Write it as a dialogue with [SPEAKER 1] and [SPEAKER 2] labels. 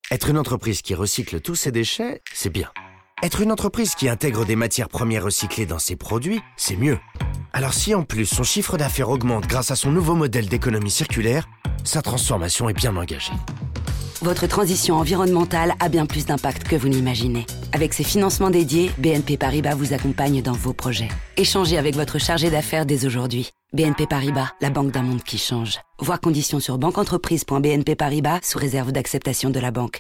[SPEAKER 1] Être une entreprise qui recycle tous ses déchets, c'est bien. Être une entreprise qui intègre des matières premières recyclées dans ses produits, c'est mieux. Alors si en plus son chiffre d'affaires augmente grâce à son nouveau modèle d'économie circulaire, sa transformation est bien engagée.
[SPEAKER 2] Votre transition environnementale a bien plus d'impact que vous n'imaginez. Avec ses financements dédiés, BNP Paribas vous accompagne dans vos projets. Échangez avec votre chargé d'affaires dès aujourd'hui. BNP Paribas, la banque d'un monde qui change. Voir conditions sur banqueentreprise.bnpparibas sous réserve d'acceptation de la banque.